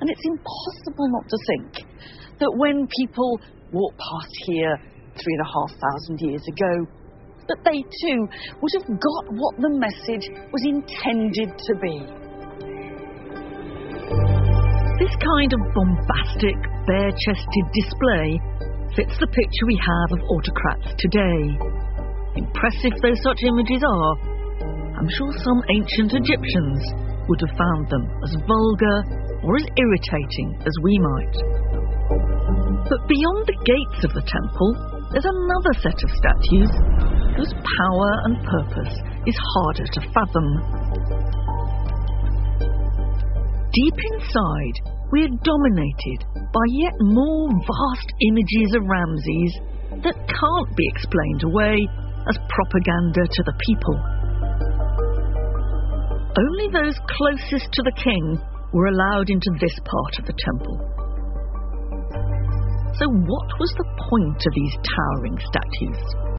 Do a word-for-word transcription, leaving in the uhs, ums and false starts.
And it's impossible not to think that when people walked past here three and a half thousand years ago, that they too would have got what the message was intended to be. This kind of bombastic, bare-chested display fits the picture we have of autocrats today. Impressive though such images are, I'm sure some ancient Egyptians would have found them as vulgar or as irritating as we might. But beyond the gates of the temple, there's another set of statues whose power and purpose is harder to fathom. Deep inside, we're dominated by yet more vast images of Ramses that can't be explained away as propaganda to the people. Only those closest to the king were allowed into this part of the temple. So what was the point of these towering statues?